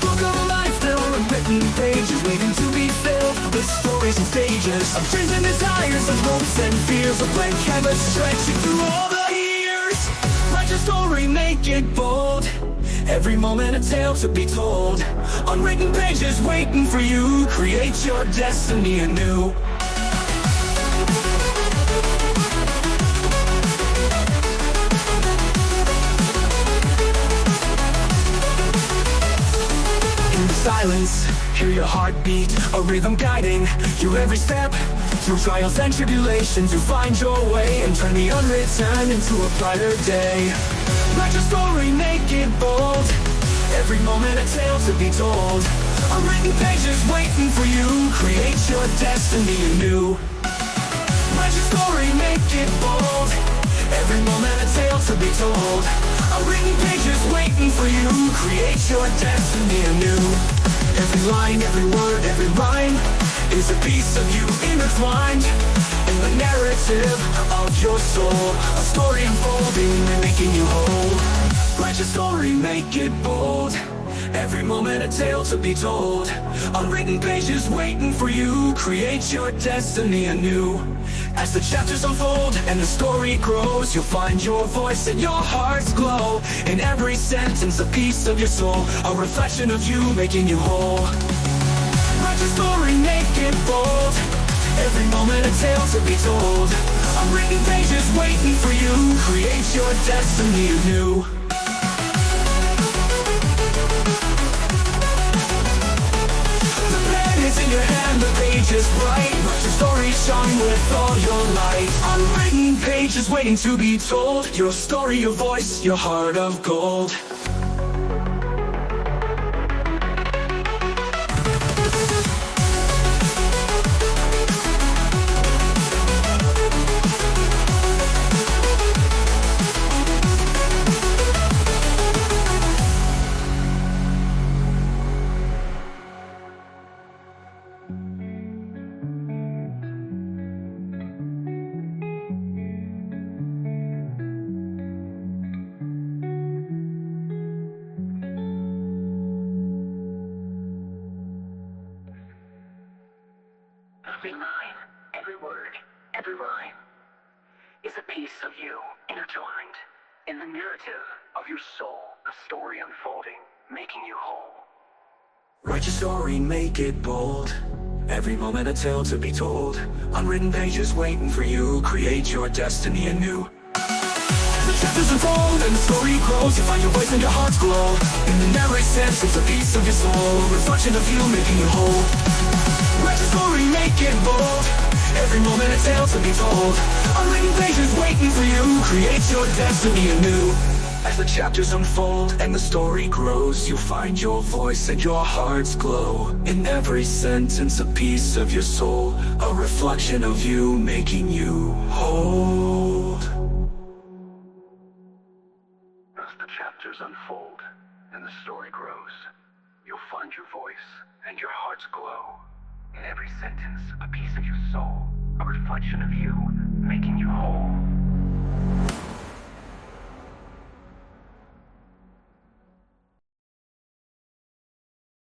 book of life, there are unwritten pages waiting to be filled. The stories and stages of dreams and desires, of hopes and fears, a blank canvas stretching through all the years. Write your story, make it bold. Every moment a tale to be told. Unwritten pages waiting for you. Create your destiny anew. Silence, hear your heartbeat, a rhythm guiding your every step. Through trials and tribulations, you find your way and turn the unwritten into a brighter day. Write your story, make it bold. Every moment a tale to be told. Unwritten pages waiting for you. Create your destiny anew. Write your story, make it bold. Every moment a tale to be told. Unwritten pages waiting for you. Create your destiny anew. Every line, every word, every rhyme is a piece of you intertwined in the narrative of your soul. A story unfolding and making you whole. Write your story, make it bold. Every moment a tale to be told. Unwritten pages waiting for you. Create your destiny anew. As the chapters unfold and the story grows, you'll find your voice and your heart's glow. In every sentence a piece of your soul, a reflection of you making you whole. Write your story, make it bold. Every moment a tale to be told. Unwritten pages waiting for you. Create your destiny anew. It's in your hand, the page is bright. Let your story shine with all your light. Unwritten pages waiting to be told. Your story, your voice, your heart of gold. Every line, every word, every rhyme is a piece of you intertwined in the narrative of your soul, a story unfolding, making you whole. Write your story, make it bold. Every moment a tale to be told. Unwritten pages waiting for you. Create your destiny anew. As the chapters unfold and the story grows, you find your voice and your heart's glow. In every sentence a piece of your soul, a reflection of you making you whole. Write your story, make it bold. Every moment a tale to be told. Unwritten pages waiting for you. Create your destiny anew. As the chapters unfold and the story grows, you find your voice and your heart's glow. In every sentence a piece of your soul, a reflection of you making you whole. As the chapters unfold and the story grows, you'll find your voice and your heart's glow. In every sentence, a piece of your soul, a reflection of you, making you whole.